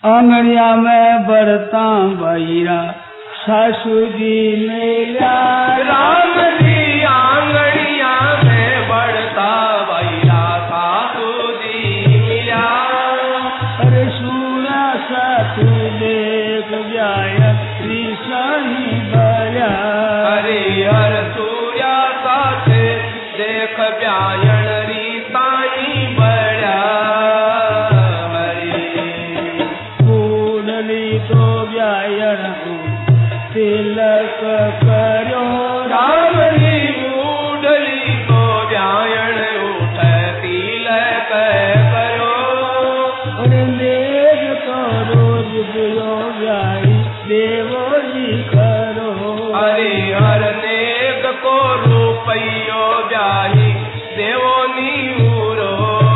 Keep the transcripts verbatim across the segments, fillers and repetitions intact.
आंगनिया में बढ़ता बहिरा सासू जी मिला। राम जी आंगनिया में बढ़ता बहिरा सासू जी मिला। अरे सूरा सासू देख जाय सही बया। हरे हर सूर्या साथे देख ब्यायन री साई बड़ा। हरे फूलली तो ब्यायन तिलक करो। राम जी बूढ़ली तो ब्यायन उठ तिलक करो। और देव तो रोज दियो ब्याई देवो जी करो। हरे हर नेक को रूपयो ब्याही देवो नीरो।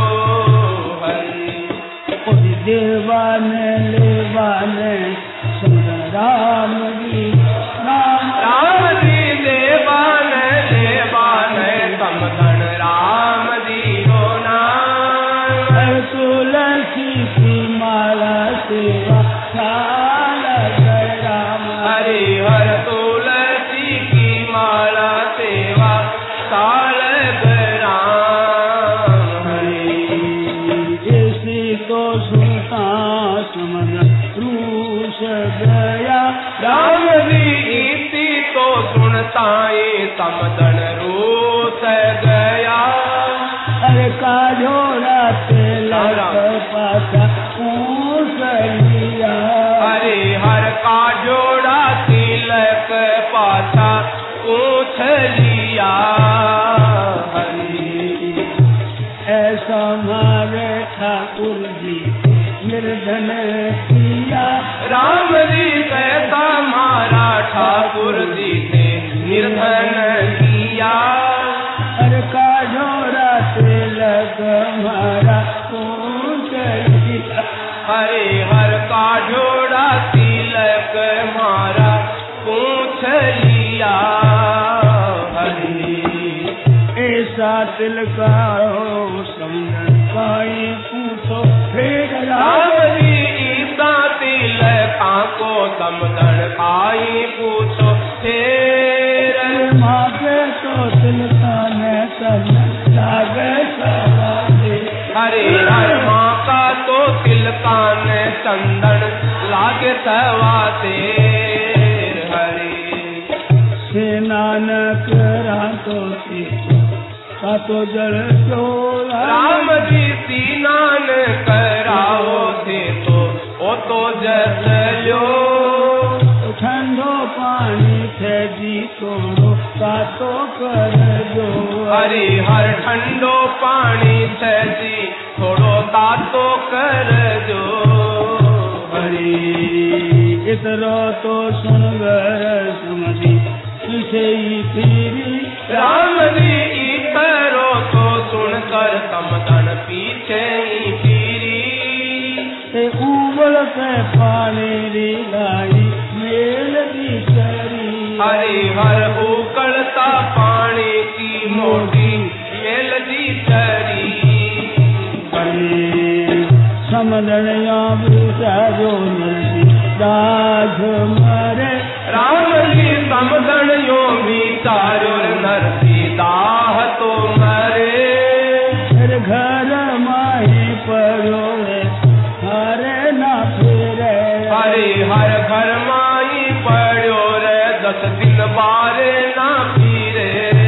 हरि देवाने लेवाने समझ राम जी राम। राम जी देवान देवान समधन राम जी हो नाम। तुलसी की माला सेवा साल राम। हरे हर तुलसी की माला सेवा साल राम। ऐसी तो सुनता समझ रूस गया। राम जी इसी तो सुनता ये समदन रूस गया। अरे काजोरा तिलक पासा पूछ लिया। हरे हर का जोड़ा तिलक पासा पूछ लिया। हरि ऐसा मारे ठाकुर जी निर्धन किया। राम जी कैसा मारा ठाकुर जी ने निर्धन किया। अरे काजोरा तिलक मारा पूछ लिया। हरे हर का जोड़ा तिलक मारा पूछ लिया। हरि ऐसा तिलकारो समझ काई पूछो फिर राम जी ईसा तिलका को समदन खाई पूछो फेर। मागे तो तिलका ने सन लागे सवादे। हरे हर माँ का तो तिलका ने चंदन लागे सवा तेर। हरे स्नान करा तो का तो जल चोला। राम जी स्नान कराओ थे तो ओ तो जस लो। ठंडो पानी थे जी तोड़ो का तो कर दो। हरे हर ठंडो पानी थे जी थोड़ो तातो कर दो। हरी इतरो तो सुन गर समझी तुझे ही फिरी। राम जी इतरो तो सुनकर समदन पीछे ही फिरी। ते उबल के पानी री लाई मेल दी चरी। हरे हर उकड़ता पानी की मोटी मेल दी चरी। समदनिया बूटा जो नरसी दाघ मरे। राम जी समदनियों भी चारो नरसी दाह तो मरे। फिर घर माही पड़ो हरे ना फिरे। हरे हर घर माई पड़ो रे दस दिन बारे ना फिरे।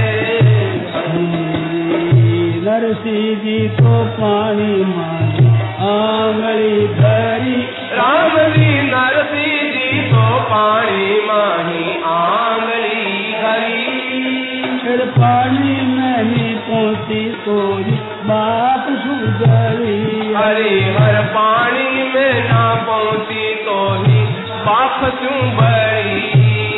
नरसी जी तो पानी मारी आंगली धरी। राम जी नरसी जी तो पानी माही आंगली धरी। फिर पानी में ही पहुंची तोरी बाप सुधरी। हरे हर पानी में ना पहुंची तो ही बाप क्यों बड़ी।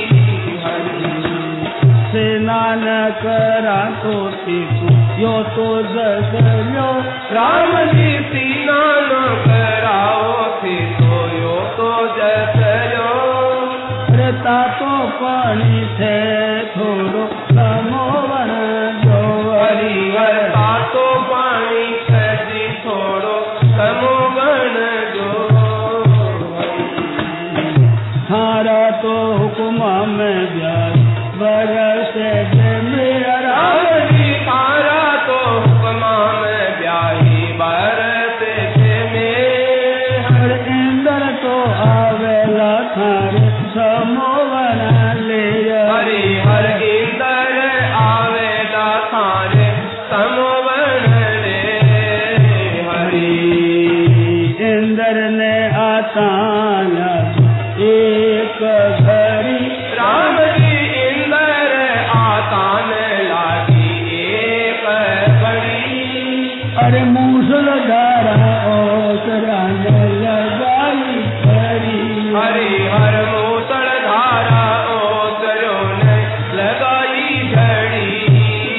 स्नान करा तो तीसु यो तो जस लो। राम जी स्नान कराओ थे तो यो तो जस लो। रहता तो पानी थे थोड़ो समोवन जो। हरि हर तो पानी थे जी थोड़ो समोवन जो। इंद्र ने आताया एक घड़ी राम जी इंद्र आताने लागी एक घड़ी अरे मूसल धारा ओसरा ने लगाई खड़ी हरि हर मूसल धारा ओसरों ने लगाई घड़ी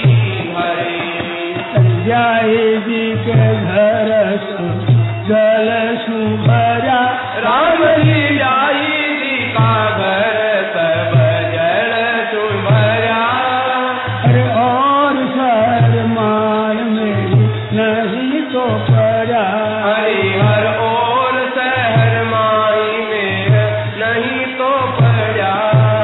हरि जाए जी के घर जल सुभरा राम जी जाई जी का घर सब जल सुभरा अरे और शर्मान मेरी नहीं तो पड़ा हरि हर और शहर माई में नहीं तो पड़ा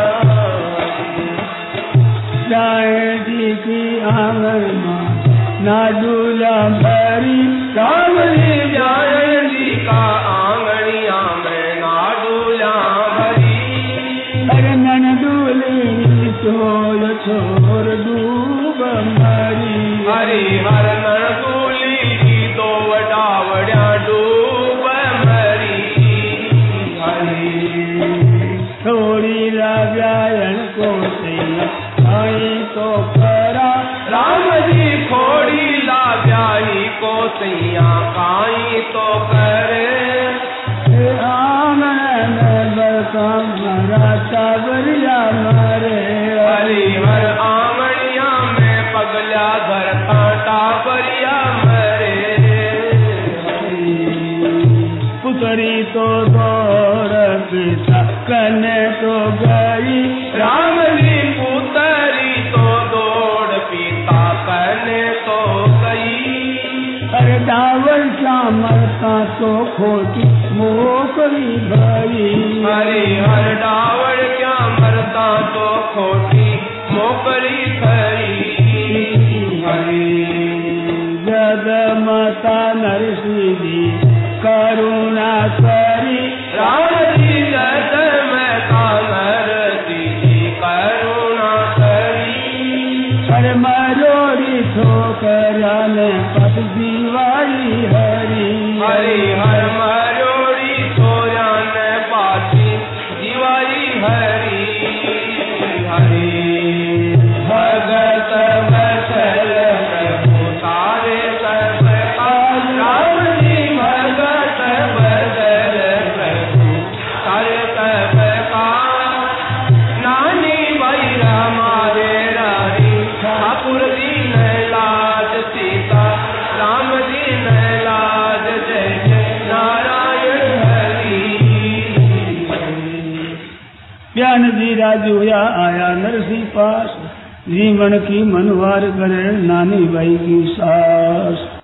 जाए जी की आंगन माँ ना दूल्हा भरी राम जी जाए जी का आंगनिया में ना दूल्हा भरी अरे नन दूल्ही चोल छोर डूब मरी हरि हर नरदूली की दो वडावड़िया डूब मरी हरि थोड़ी लागायन को आई तो करा राम जी खोड़ी ला ब्याही को सैया काई तो करे आंगन बरसा मरा चावरिया मरे हरि हर आंगनिया में पगला घर कांटा बरिया मरे पुतरी तो दौड़ पिता कने तो गई राम जी पुतरी तो दौड़ पिता कने तो गई अरे डावर श्यामता तो खोटी मोकरी भई हरि हर डावड़ क्या मरता तो खोटी मोकरी खरी हरि जग माता नरसिंह जी करुणा करी राम जी जग में नरसी करुणा करी अरे मरोड़ी ठोकरा ने पद दीवारी हरी हरि हर मरोड़ी छोरा ने पाती दीवारी हरी हरि भगत बसल प्रभु सारे सब राम जी भगत बसल प्रभु सारे सब का नानी भाई हमारे रानी ठाकुर दीन लाज सीता राम दीन लाज जय जय नारायण हरि ज्ञान जी राजुया आया नरसिंह पास जीवन की मनवार करे नानी बाई की सास